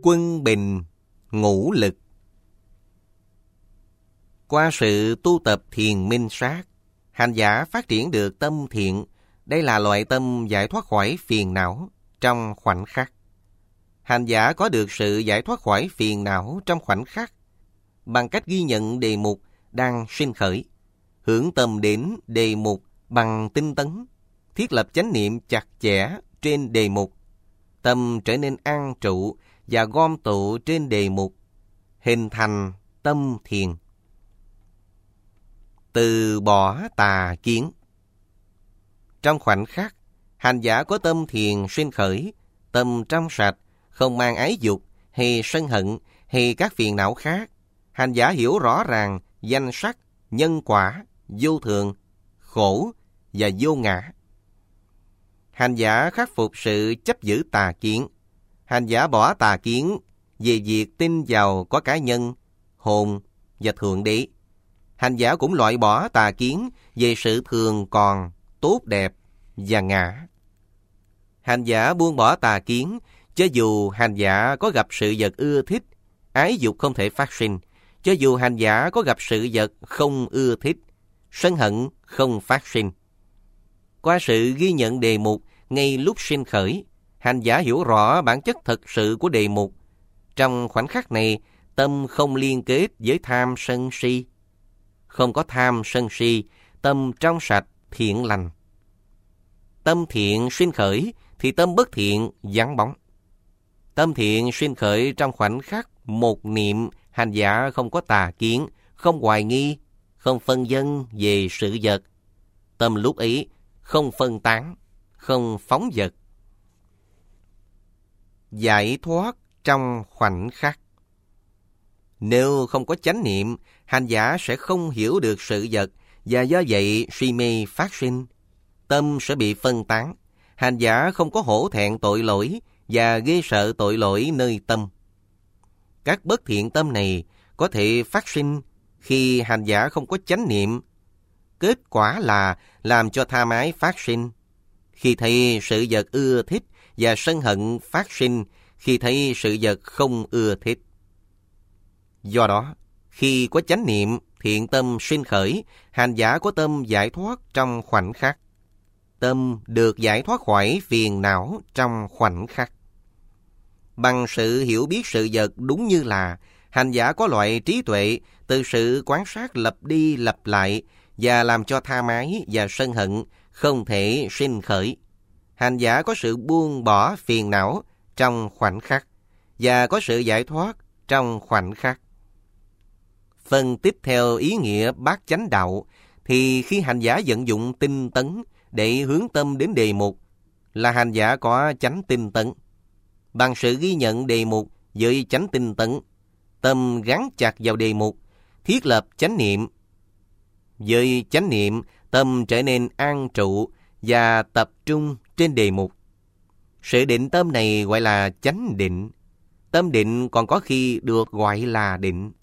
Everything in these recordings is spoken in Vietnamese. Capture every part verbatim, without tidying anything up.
Quân bình, ngũ lực. Qua sự tu tập thiền minh sát, hành giả phát triển được tâm thiện. Đây là loại tâm giải thoát khỏi phiền não trong khoảnh khắc. Hành giả có được sự giải thoát khỏi phiền não trong khoảnh khắc bằng cách ghi nhận đề mục đang sinh khởi, hướng tâm đến đề mục bằng tinh tấn, thiết lập chánh niệm chặt chẽ trên đề mục. Tâm trở nên an trụ và gom tụ trên đề mục, hình thành tâm thiền. Từ bỏ tà kiến. Trong khoảnh khắc, hành giả có tâm thiền sinh khởi, tâm trong sạch, không mang ái dục hay sân hận hay các phiền não khác. Hành giả hiểu rõ ràng danh sắc, nhân quả, vô thường, khổ và vô ngã. Hành giả khắc phục sự chấp giữ tà kiến. Hành giả bỏ tà kiến về việc tin vào có cá nhân, hồn và thượng đế. Hành giả cũng loại bỏ tà kiến về sự thường còn, tốt đẹp và ngã. Hành giả buông bỏ tà kiến, cho dù hành giả có gặp sự vật ưa thích, ái dục không thể phát sinh. Cho dù hành giả có gặp sự vật không ưa thích, sân hận không phát sinh. Qua sự ghi nhận đề mục ngay lúc sinh khởi, hành giả hiểu rõ bản chất thật sự của đề mục. Trong khoảnh khắc này, tâm không liên kết với tham sân si. Không có tham sân si, tâm trong sạch, thiện lành. Tâm thiện sinh khởi thì tâm bất thiện vắng bóng. Tâm thiện sinh khởi trong khoảnh khắc một niệm, hành giả không có tà kiến, không hoài nghi, không phân vân về sự vật. Tâm lúc ấy không phân tán, không phóng dật. Giải thoát trong khoảnh khắc. Nếu không có chánh niệm, hành giả sẽ không hiểu được sự vật và do vậy si mê phát sinh. Tâm sẽ bị phân tán. Hành giả không có hổ thẹn tội lỗi và ghê sợ tội lỗi nơi tâm. Các bất thiện tâm này có thể phát sinh khi hành giả không có chánh niệm. Kết quả là làm cho tha ái phát sinh khi thấy sự vật ưa thích và sân hận phát sinh khi thấy sự vật không ưa thích. Do đó, khi có chánh niệm, thiện tâm sinh khởi, hành giả có tâm giải thoát trong khoảnh khắc. Tâm được giải thoát khỏi phiền não trong khoảnh khắc. Bằng sự hiểu biết sự vật đúng như là, hành giả có loại trí tuệ từ sự quan sát lặp đi lặp lại và làm cho tha ái và sân hận không thể sinh khởi. Hành giả có sự buông bỏ phiền não trong khoảnh khắc và có sự giải thoát trong khoảnh khắc. Phân tích theo ý nghĩa bát chánh đạo thì khi hành giả vận dụng tinh tấn để hướng tâm đến đề mục là hành giả có chánh tinh tấn. Bằng sự ghi nhận đề mục với chánh tinh tấn, tâm gắn chặt vào đề mục, thiết lập chánh niệm. Với chánh niệm, tâm trở nên an trụ và tập trung trên đề mục. Sự định tâm này gọi là chánh định. Tâm định còn có khi được gọi là định.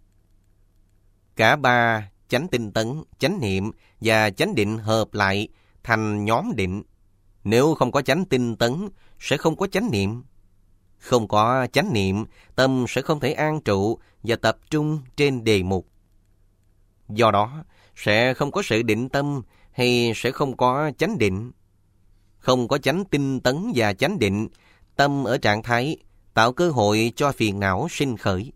Cả ba chánh tinh tấn, chánh niệm và chánh định hợp lại thành nhóm định. Nếu không có chánh tinh tấn, sẽ không có chánh niệm. Không có chánh niệm, tâm sẽ không thể an trụ và tập trung trên đề mục. Do đó, sẽ không có sự định tâm hay sẽ không có chánh định. Không có chánh tinh tấn và chánh định, tâm ở trạng thái tạo cơ hội cho phiền não sinh khởi.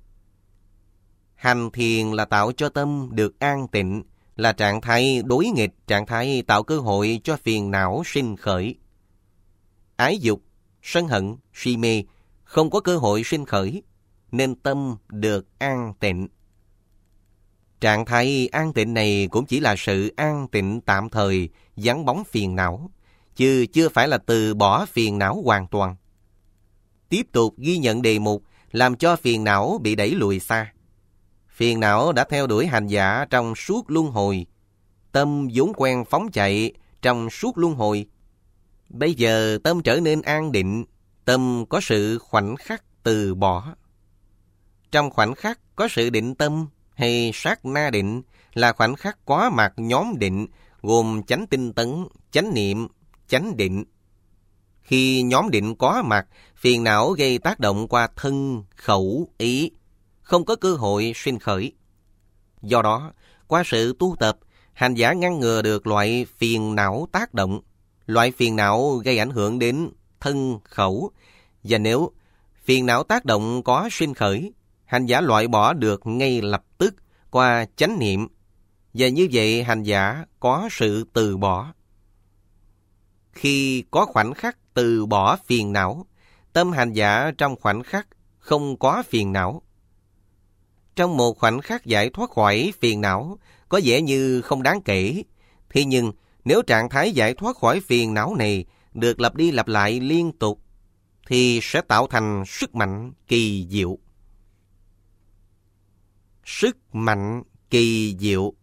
Hành thiền là tạo cho tâm được an tịnh, là trạng thái đối nghịch trạng thái tạo cơ hội cho phiền não sinh khởi. Ái dục, sân hận, si mê không có cơ hội sinh khởi, nên tâm được an tịnh. Trạng thái an tịnh này cũng chỉ là sự an tịnh tạm thời, vắng bóng phiền não, chứ chưa phải là từ bỏ phiền não hoàn toàn. Tiếp tục ghi nhận đề mục làm cho phiền não bị đẩy lùi xa. Phiền não đã theo đuổi hành giả trong suốt luân hồi. Tâm vốn quen phóng chạy trong suốt luân hồi. Bây giờ tâm trở nên an định, tâm có sự khoảnh khắc từ bỏ. Trong khoảnh khắc có sự định tâm hay sát na định là khoảnh khắc có mặt nhóm định gồm chánh tinh tấn, chánh niệm, chánh định. Khi nhóm định có mặt, phiền não gây tác động qua thân, khẩu, ý, không có cơ hội sinh khởi. Do đó, qua sự tu tập, hành giả ngăn ngừa được loại phiền não tác động, loại phiền não gây ảnh hưởng đến thân, khẩu. Và nếu phiền não tác động có sinh khởi, hành giả loại bỏ được ngay lập tức qua chánh niệm, và như vậy hành giả có sự từ bỏ. Khi có khoảnh khắc từ bỏ phiền não, tâm hành giả trong khoảnh khắc không có phiền não. Trong một khoảnh khắc giải thoát khỏi phiền não, có vẻ như không đáng kể. Thế nhưng, nếu trạng thái giải thoát khỏi phiền não này được lặp đi lặp lại liên tục, thì sẽ tạo thành sức mạnh kỳ diệu. Sức mạnh kỳ diệu.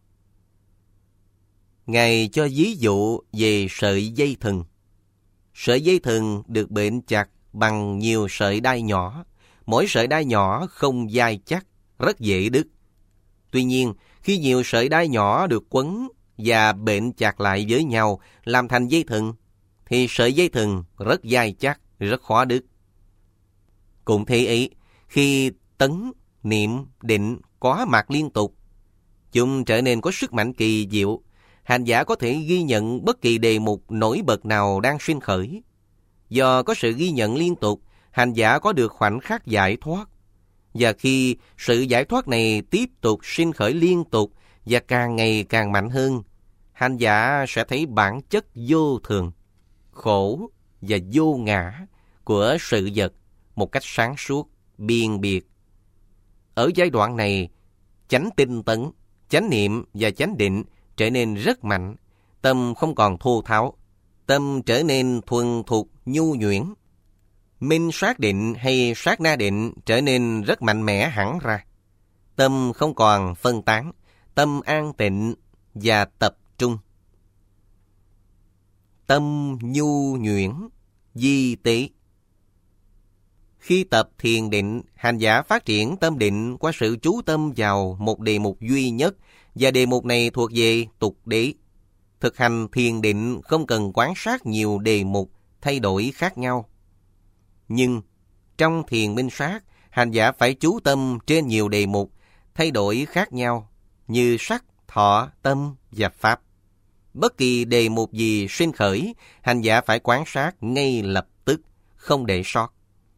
Ngài cho ví dụ về sợi dây thừng. Sợi dây thừng được bện chặt bằng nhiều sợi đai nhỏ. Mỗi sợi đai nhỏ không dai chắc, rất dễ đứt. Tuy nhiên, khi nhiều sợi đai nhỏ được quấn và bện chặt lại với nhau làm thành dây thừng, thì sợi dây thừng rất dai chắc, rất khó đứt. Cũng thế ấy, khi tấn, niệm, định có mặt liên tục, chúng trở nên có sức mạnh kỳ diệu. Hành giả có thể ghi nhận bất kỳ đề mục nổi bật nào đang sinh khởi. Do có sự ghi nhận liên tục, hành giả có được khoảnh khắc giải thoát. Và khi sự giải thoát này tiếp tục sinh khởi liên tục và càng ngày càng mạnh hơn, hành giả sẽ thấy bản chất vô thường, khổ và vô ngã của sự vật một cách sáng suốt, biên biệt. Ở giai đoạn này, chánh tinh tấn, chánh niệm và chánh định trở nên rất mạnh, tâm không còn thô tháo, tâm trở nên thuần thục, nhu nhuyễn. Minh sát định hay sát na định trở nên rất mạnh mẽ hẳn ra. Tâm không còn phân tán, tâm an tịnh và tập trung. Tâm nhu nhuyễn, di tế. Khi tập thiền định, hành giả phát triển tâm định qua sự chú tâm vào một đề mục duy nhất, và đề mục này thuộc về tục đế. Thực hành thiền định không cần quan sát nhiều đề mục thay đổi khác nhau. Nhưng trong thiền minh sát, hành giả phải chú tâm trên nhiều đề mục thay đổi khác nhau như sắc, thọ, tâm và pháp. Bất kỳ đề mục gì sinh khởi, hành giả phải quan sát ngay lập tức, không để sót.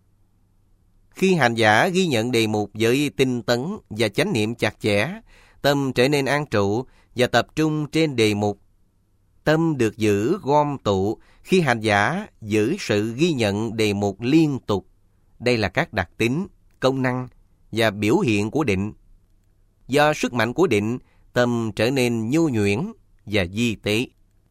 Khi hành giả ghi nhận đề mục với tinh tấn và chánh niệm chặt chẽ, tâm trở nên an trụ và tập trung trên đề mục. Tâm được giữ gom tụ khi hành giả giữ sự ghi nhận đề mục liên tục. Đây là các đặc tính, công năng và biểu hiện của định. Do sức mạnh của định, tâm trở nên nhu nhuyễn và di tế.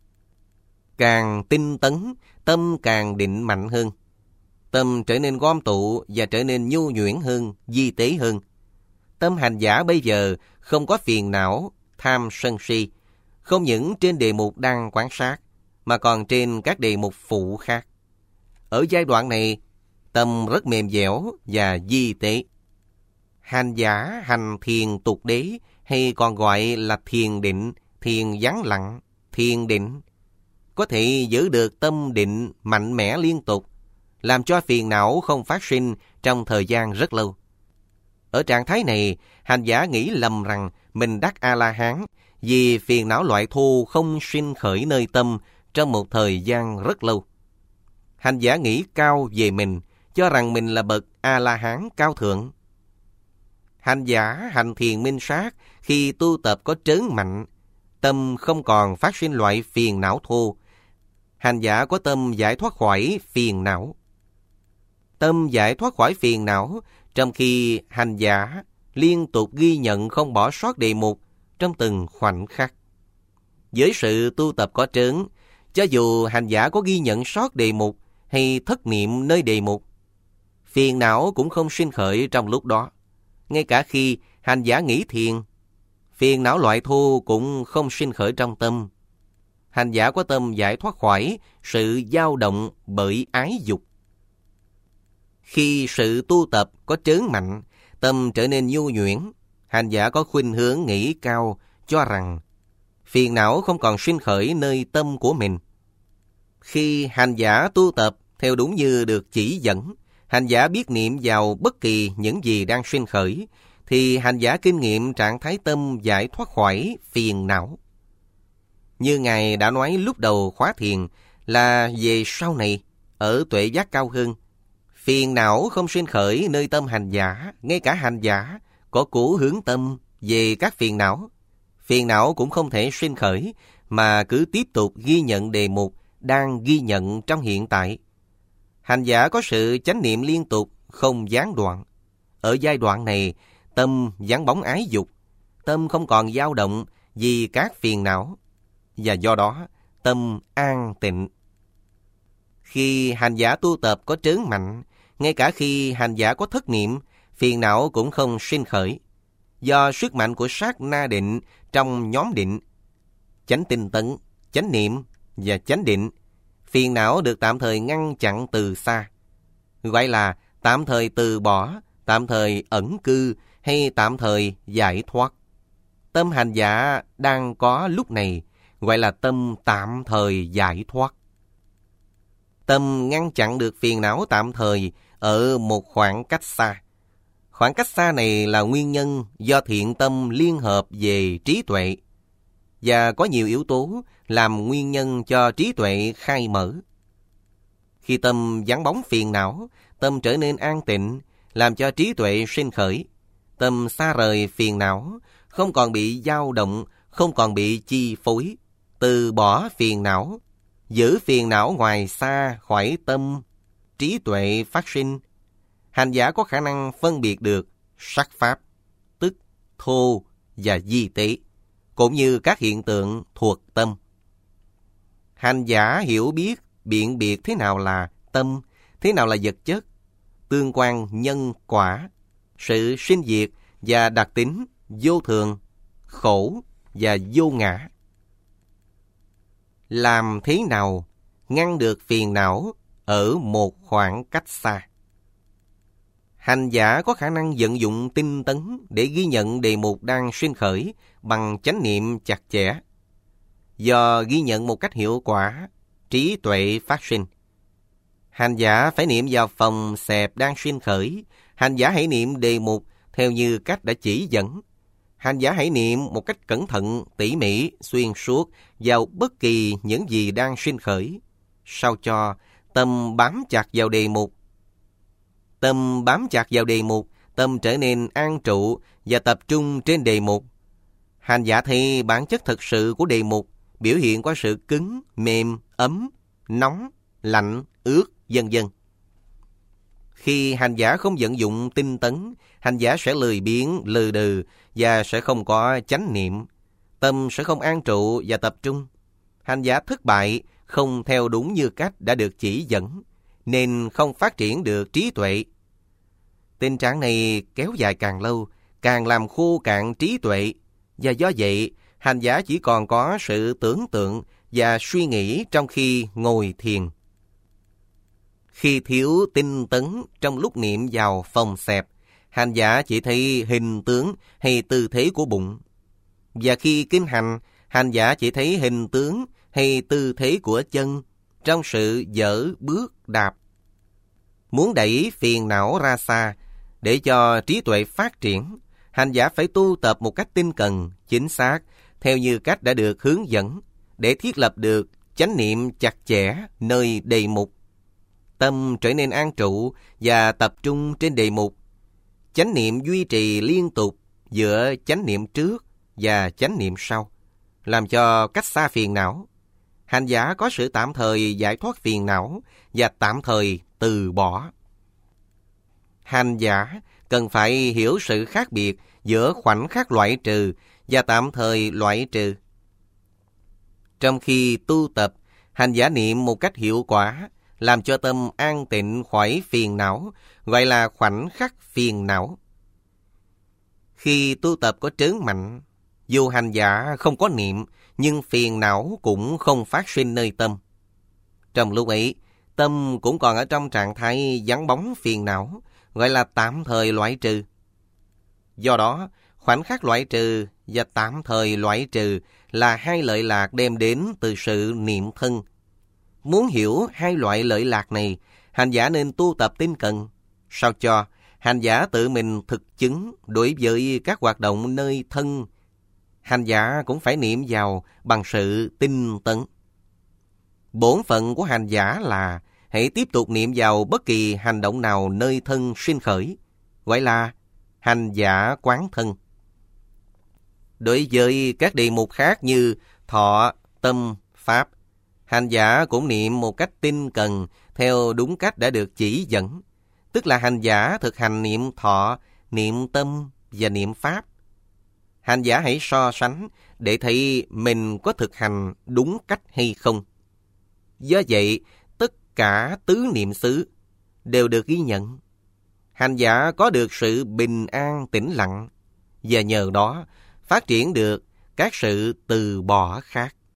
Càng tinh tấn, tâm càng định mạnh hơn. Tâm trở nên gom tụ và trở nên nhu nhuyễn hơn, di tế hơn. Tâm hành giả bây giờ không có phiền não, tham sân si, không những trên đề mục đang quan sát, mà còn trên các đề mục phụ khác. Ở giai đoạn này, tâm rất mềm dẻo và di tế. Hành giả hành thiền tục đế, hay còn gọi là thiền định, thiền vắng lặng, thiền định, có thể giữ được tâm định mạnh mẽ liên tục, làm cho phiền não không phát sinh trong thời gian rất lâu. Ở trạng thái này, hành giả nghĩ lầm rằng mình đắc A-la-hán vì phiền não loại thô không sinh khởi nơi tâm trong một thời gian rất lâu. Hành giả nghĩ cao về mình, cho rằng mình là bậc A-la-hán cao thượng. Hành giả hành thiền minh sát khi tu tập có trớn mạnh, tâm không còn phát sinh loại phiền não thô. Hành giả có tâm giải thoát khỏi phiền não. Tâm giải thoát khỏi phiền não, trong khi hành giả liên tục ghi nhận không bỏ sót đề mục trong từng khoảnh khắc. Với sự tu tập có trớn, cho dù hành giả có ghi nhận sót đề mục hay thất niệm nơi đề mục, phiền não cũng không sinh khởi trong lúc đó. Ngay cả khi hành giả nghĩ thiền, phiền não loại thô cũng không sinh khởi trong tâm. Hành giả có tâm giải thoát khỏi sự dao động bởi ái dục. Khi sự tu tập có trớn mạnh, tâm trở nên nhu nhuyễn, hành giả có khuynh hướng nghĩ cao, cho rằng phiền não không còn sinh khởi nơi tâm của mình. Khi hành giả tu tập theo đúng như được chỉ dẫn, hành giả biết niệm vào bất kỳ những gì đang sinh khởi, thì hành giả kinh nghiệm trạng thái tâm giải thoát khỏi phiền não. Như Ngài đã nói lúc đầu khóa thiền là về sau này, ở tuệ giác cao hơn, phiền não không sinh khởi nơi tâm hành giả, ngay cả hành giả có cố hướng tâm về các phiền não. Phiền não cũng không thể sinh khởi, mà cứ tiếp tục ghi nhận đề mục đang ghi nhận trong hiện tại. Hành giả có sự chánh niệm liên tục, không gián đoạn. Ở giai đoạn này, tâm vắng bóng ái dục, tâm không còn dao động vì các phiền não, và do đó tâm an tịnh. Khi hành giả tu tập có trớn mạnh, ngay cả khi hành giả có thất niệm, phiền não cũng không sinh khởi. Do sức mạnh của sát na định trong nhóm định, chánh tinh tấn, chánh niệm và chánh định, phiền não được tạm thời ngăn chặn từ xa, gọi là tạm thời từ bỏ, tạm thời ẩn cư hay tạm thời giải thoát. Tâm hành giả đang có lúc này gọi là tâm tạm thời giải thoát. Tâm ngăn chặn được phiền não tạm thời ở một khoảng cách xa. Khoảng cách xa này là nguyên nhân do thiện tâm liên hợp về trí tuệ, và có nhiều yếu tố làm nguyên nhân cho trí tuệ khai mở. Khi tâm vắng bóng phiền não, tâm trở nên an tịnh, làm cho trí tuệ sinh khởi. Tâm xa rời phiền não, không còn bị dao động, không còn bị chi phối, từ bỏ phiền não, giữ phiền não ngoài xa khỏi tâm, trí tuệ phát sinh. Hành giả có khả năng phân biệt được sắc pháp, tức, thô và di tế, cũng như các hiện tượng thuộc tâm. Hành giả hiểu biết, biện biệt thế nào là tâm, thế nào là vật chất, tương quan nhân quả, sự sinh diệt và đặc tính vô thường, khổ và vô ngã. Làm thế nào ngăn được phiền não ở một khoảng cách xa? Hành giả có khả năng vận dụng tinh tấn để ghi nhận đề mục đang sinh khởi bằng chánh niệm chặt chẽ. Do ghi nhận một cách hiệu quả, trí tuệ phát sinh. Hành giả phải niệm vào phòng xẹp đang sinh khởi. Hành giả hãy niệm đề mục theo như cách đã chỉ dẫn. Hành giả hãy niệm một cách cẩn thận, tỉ mỉ, xuyên suốt vào bất kỳ những gì đang sinh khởi, sao cho tâm bám chặt vào đề mục. Tâm bám chặt vào đề mục, tâm trở nên an trụ và tập trung trên đề mục. Hành giả thấy bản chất thực sự của đề mục biểu hiện qua sự cứng, mềm, ấm, nóng, lạnh, ướt, vân vân. Khi hành giả không vận dụng tinh tấn, hành giả sẽ lười biếng, lừ đừ và sẽ không có chánh niệm. Tâm sẽ không an trụ và tập trung. Hành giả thất bại, không theo đúng như cách đã được chỉ dẫn, nên không phát triển được trí tuệ. Tình trạng này kéo dài càng lâu, càng làm khô cạn trí tuệ, và do vậy, hành giả chỉ còn có sự tưởng tượng và suy nghĩ trong khi ngồi thiền. Khi thiếu tinh tấn trong lúc niệm vào phòng xẹp, hành giả chỉ thấy hình tướng hay tư thế của bụng. Và khi kinh hành, hành giả chỉ thấy hình tướng hay tư thế của chân trong sự dở bước đạp. Muốn đẩy phiền não ra xa để cho trí tuệ phát triển, hành giả phải tu tập một cách tinh cần, chính xác, theo như cách đã được hướng dẫn, để thiết lập được chánh niệm chặt chẽ nơi đề mục. Tâm trở nên an trụ và tập trung trên đề mục. Chánh niệm duy trì liên tục giữa chánh niệm trước và chánh niệm sau, làm cho cách xa phiền não. Hành giả có sự tạm thời giải thoát phiền não và tạm thời từ bỏ. Hành giả cần phải hiểu sự khác biệt giữa khoảnh khắc loại trừ và tạm thời loại trừ. Trong khi tu tập, hành giả niệm một cách hiệu quả, làm cho tâm an tịnh khỏi phiền não, gọi là khoảnh khắc phiền não. Khi tu tập có trớn mạnh, dù hành giả không có niệm, nhưng phiền não cũng không phát sinh nơi tâm. Trong lúc ấy, tâm cũng còn ở trong trạng thái vắng bóng phiền não, gọi là tạm thời loại trừ. Do đó, khoảnh khắc loại trừ và tạm thời loại trừ là hai lợi lạc đem đến từ sự niệm thân. Muốn hiểu hai loại lợi lạc này, hành giả nên tu tập tinh cần, sao cho hành giả tự mình thực chứng đối với các hoạt động nơi thân. Hành giả cũng phải niệm vào bằng sự tinh tấn. Bổn phận của hành giả là hãy tiếp tục niệm vào bất kỳ hành động nào nơi thân sinh khởi, gọi là hành giả quán thân. Đối với các đề mục khác như thọ, tâm, pháp, hành giả cũng niệm một cách tinh cần theo đúng cách đã được chỉ dẫn, tức là hành giả thực hành niệm thọ, niệm tâm và niệm pháp. Hành giả hãy so sánh để thấy mình có thực hành đúng cách hay không. Do vậy, tất cả tứ niệm xứ đều được ghi nhận. Hành giả có được sự bình an tĩnh lặng, và nhờ đó phát triển được các sự từ bỏ khác.